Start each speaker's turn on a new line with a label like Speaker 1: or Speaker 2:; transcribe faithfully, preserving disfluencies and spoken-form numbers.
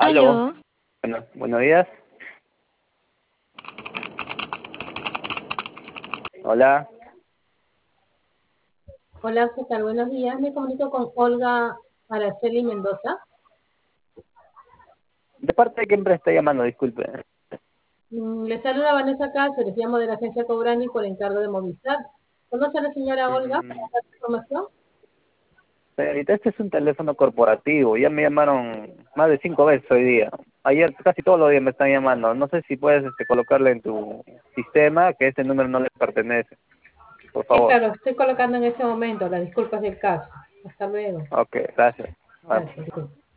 Speaker 1: Aló,
Speaker 2: Aló,
Speaker 1: bueno, buenos días. Hola,
Speaker 3: Hola, ¿qué tal? Buenos días. Me comunico con Olga Araceli Mendoza.
Speaker 1: ¿de parte de quién me está llamando? Disculpe.
Speaker 3: Mm, Le saluda Vanessa Cáceres, llamo de la agencia Cobrani por encargo de Movistar. ¿Conoce a la señora Olga para
Speaker 1: Mm,
Speaker 3: dar información?
Speaker 1: señorita, este es un teléfono corporativo. Ya me llamaron más de cinco veces hoy día. Ayer casi todos los días me están llamando. No sé si puedes este, colocarle en tu sistema que este número no le pertenece. Por
Speaker 3: Sí,
Speaker 1: favor.
Speaker 3: claro, estoy colocando en ese momento las disculpas del caso. Hasta luego.
Speaker 1: Ok, gracias. Bueno.
Speaker 3: Gracias. Disculpe.